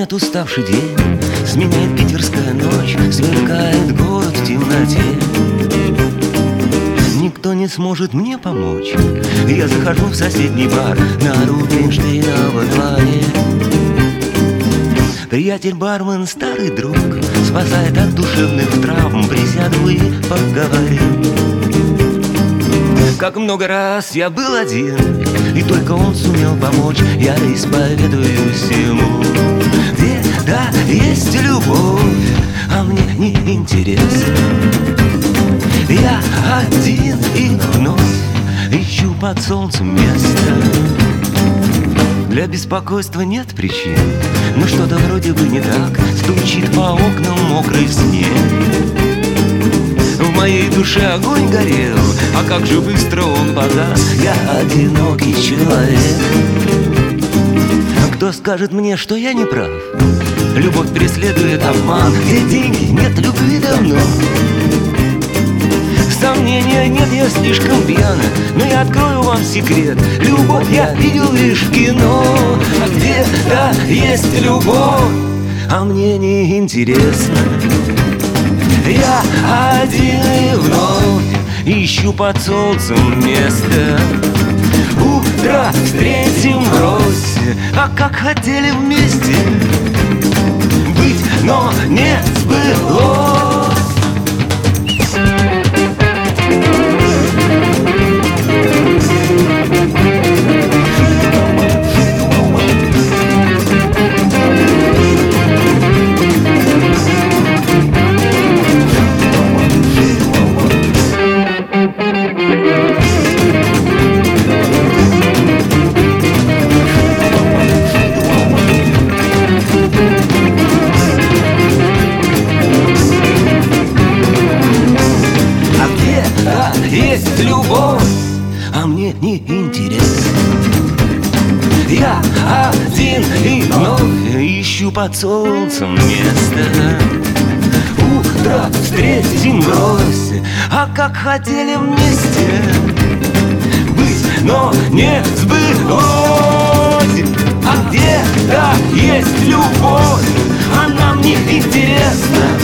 Сменяет уставший день, сменяет питерская ночь, сверкает город в темноте. Никто не сможет мне помочь. Я захожу в соседний бар на Рубинштейна во дворе. Приятель-бармен, старый друг, спасает от душевных травм. Присяду и поговорим. Как много раз я был один, и только он сумел помочь. Я исповедуюсь ему. Где, да, есть любовь, а мне не интересно. Я один и вновь ищу под солнцем место. Для беспокойства нет причин, но что-то вроде бы не так. Стучит по окнам мокрый снег. В моей душе огонь горел, а как же быстро он погас. Я одинокий человек. А кто скажет мне, что я не прав? Любовь преследует обман, где деньги, нет любви давно. Сомнения нет, я слишком пьяна, но я открою вам секрет. Любовь я видел лишь в кино. А где-то есть любовь, а мне не интересно. Я один и вновь ищу под солнцем место. Утро встретим врозь, а как хотели вместе быть, но не сбылось. Есть любовь, а мне не интересно. Я один и вновь ищу под солнцем место. Утро встретим врозь, а как хотели вместе быть, но не сбылось. А где-то есть любовь, она мне интересна.